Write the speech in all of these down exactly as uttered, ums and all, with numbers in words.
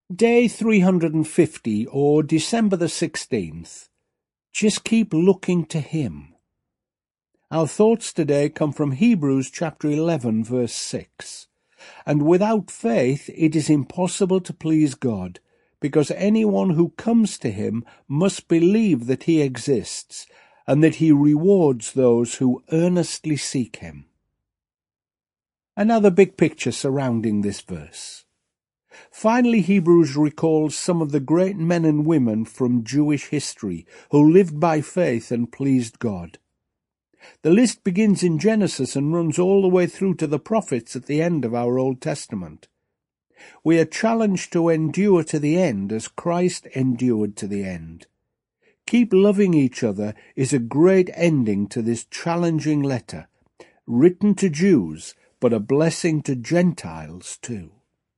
Day three hundred fifty, or December the sixteenth. Just keep looking to Him. Our thoughts today come from Hebrews chapter eleven, verse six. And without faith it is impossible to please God, because anyone who comes to Him must believe that He exists, and that He rewards those who earnestly seek Him. Another big picture surrounding this verse. Finally, Hebrews recalls some of the great men and women from Jewish history who lived by faith and pleased God. The list begins in Genesis and runs all the way through to the prophets at the end of our Old Testament. We are challenged to endure to the end as Christ endured to the end. Keep loving each other is a great ending to this challenging letter, written to Jews, but a blessing to Gentiles too.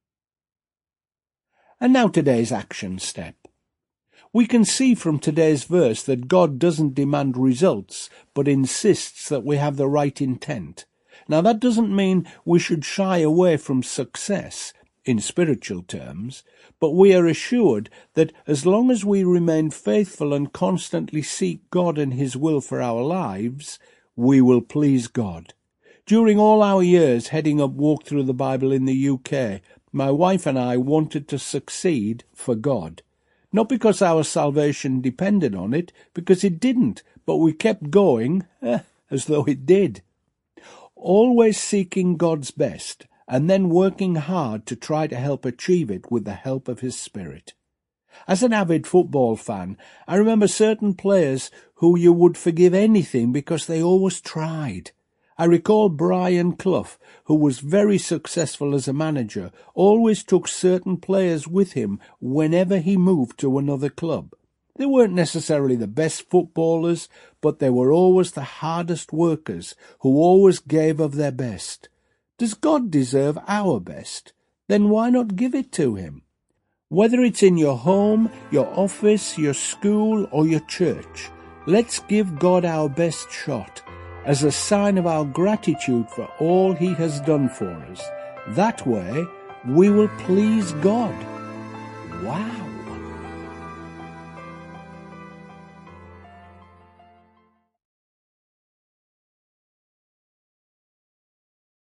And now today's action step. We can see from today's verse that God doesn't demand results, but insists that we have the right intent. Now that doesn't mean we should shy away from success, in spiritual terms, but we are assured that as long as we remain faithful and constantly seek God and His will for our lives, we will please God. During all our years heading up Walk Through the Bible in the U K, my wife and I wanted to succeed for God. Not because our salvation depended on it, because it didn't, but we kept going eh, as though it did. Always seeking God's best, and then working hard to try to help achieve it with the help of His Spirit. As an avid football fan, I remember certain players who you would forgive anything because they always tried. I recall Brian Clough, who was very successful as a manager, always took certain players with him whenever he moved to another club. They weren't necessarily the best footballers, but they were always the hardest workers, who always gave of their best. Does God deserve our best? Then why not give it to Him? Whether it's in your home, your office, your school, or your church, let's give God our best shot, as a sign of our gratitude for all He has done for us. That way, we will please God. Wow!